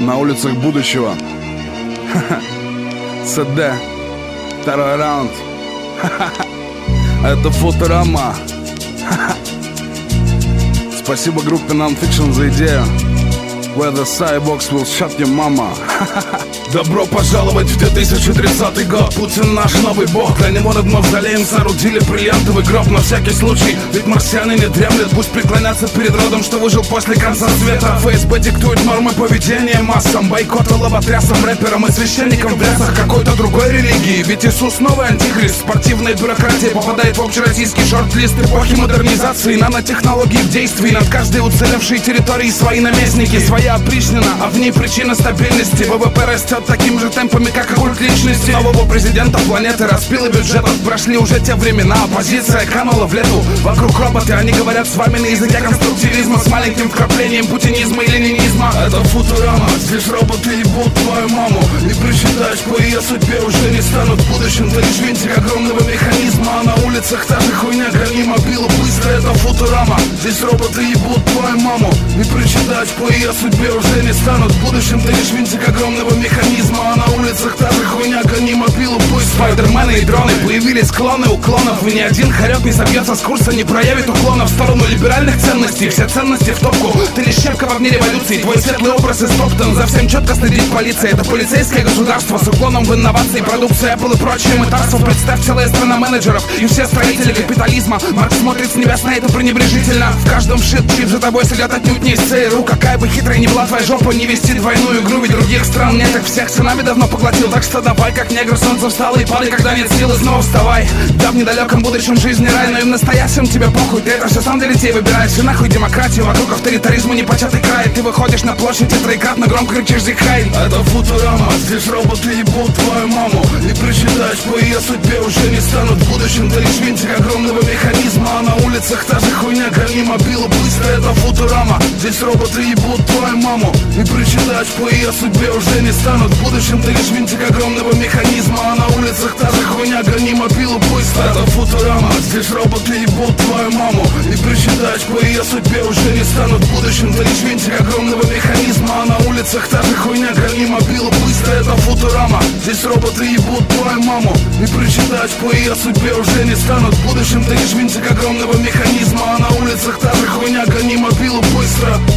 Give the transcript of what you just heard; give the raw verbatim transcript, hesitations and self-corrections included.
на улицах будущего. СД, второй раунд. Это Футурама. Спасибо группе Non-Fiction за идею. Where the cyborgs will shut your mama. Добро пожаловать в две тысячи тридцатый год. Путин наш новый бог. Для него над мавзолеем соорудили бриллиантовый гроб. На всякий случай, ведь марсиане не дремлят. Пусть преклонятся перед родом, что выжил после конца света. ФСБ диктует нормы поведения массам. Бойкота лоботрясам, рэперам и священникам в дрясах какой-то другой религии. Ведь Иисус новый антихрист. Спортивная бюрократия попадает в общероссийский шорт-лист эпохи модернизации. Нанотехнологий в действии. Над каждой уцелевшей территорией свои наместники. Своя опричнина, а в ней причина стабильности. ВВП растет такими же темпами, как и культ личности. Нового президента планеты распилы бюджетов. Прошли уже те времена, оппозиция канула в лету. Вокруг роботы, они говорят с вами на языке конструктивизма, с маленьким вкраплением путинизма и ленинизма. Это Футурама, здесь роботы ебут твою маму. И причитаешь по ее судьбе уже не станут в будущем. Ты лишь винтик огромного механизма, а на улицах та же хуйня, гони мобилу быстро. Это Футурама, здесь роботы ебут твою маму. И причитаешь по ее судьбе уже не станут в будущем. Ты лишь винтик огромного механизма, а на улицах та же хуйня, гони мобилу пусть. Спайдермены и дроны, появились клоны уклонов. И ни один хорек не собьется с курса, не проявит уклона в сторону либеральных ценностей. Все ценности в топку, ты лишь щепка в огне революции. Твой светлый образ истоптан, за всем четко следит полиция. Это полицейское государство с уклоном в инновации, продукция Apple и прочее мытарство. Представь, целая страна менеджеров и все строители капитализма. Маркс смотрит с небес на это пренебрежительно. В каждом шит чип за тобой следят отнюдь не из ЦРУ. Какая бы хитрой ни была твоя жопа, не вести двойную игру, ведь других стран нет, так всех ценами давно поглотил. Так что давай, как негр, солнце встало и падай, когда нет силы, снова вставай. Да, в недалеком будущем жизни рай, но и в настоящем тебе похуй. Ты это все сам для детей выбираешь, и нахуй демократию. Вокруг авторитаризма непочатый край. Ты выходишь на площадь и троекратно громко кричишь «Зихай». Это Футурама, здесь роботы ебут твою маму. И причитаешь по ее судьбе уже не станут в будущем. Ты лишь винтик огромного механизма, а на улицах та же хуйня, гони мобилу быстро. Это Футурама, здесь роботы ебут твою маму. И причитаешь по ее судьбе уже не станут в будущем. Ты лишь винтик огромного механизма, а на улицах та же хуйня, гони мобилу быстро. Это Футурама, здесь роботы ебут твою маму. И причитаешь по ее судьбе уже не станут в будущем. Ты лишь винтик огромного механизма, а на улицах та же хуйня, гони мобилу быстро. Это Футурама, здесь роботы ебут твою маму. И причитаешь по ее судьбе уже не станут в будущем. Ты лишь винтик огромного механизма, а на улицах та же хуйня, гони мобилу быстро.